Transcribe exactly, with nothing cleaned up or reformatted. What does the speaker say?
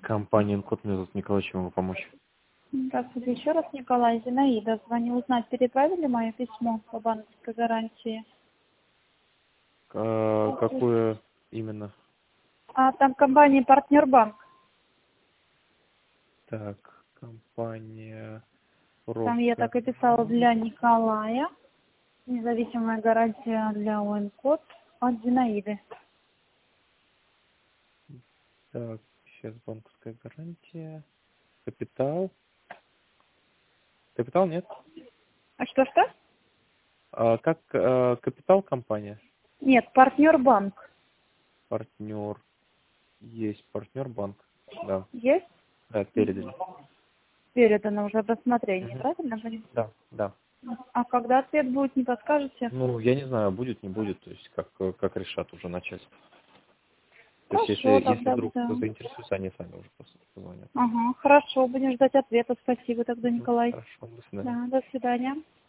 Компания Инкод, меня зовут Николай, чем могу помочь? Здравствуйте, еще раз Николай, Зинаида. Звоню узнать, переправили мое письмо по банковской гарантии? А, какое именно? А там компания «Партнер Банк». Так, компания Там я Росгар. так и писала для Николая. Независимая гарантия для ОНКОД от Зинаиды. Так, сейчас банковская гарантия. Капитал. Капитал нет? А что-что? А, как а, капитал компания? Нет, «Партнер Банк». Партнер. Есть партнер банк. Да. Есть? Да, передали. Передано уже до рассмотрения, Мгм. правильно понимаю? Да, да. А когда ответ будет, не подскажете? Ну, я не знаю, будет, не будет, то есть как, как решат уже начать. То есть если, Хорошо, если тогда вдруг да. заинтересуются, они сами уже просто позвонят. Ага, хорошо, будем ждать ответа. Спасибо тогда, Мгм. Николай. Хорошо, до свидания. Да, до свидания.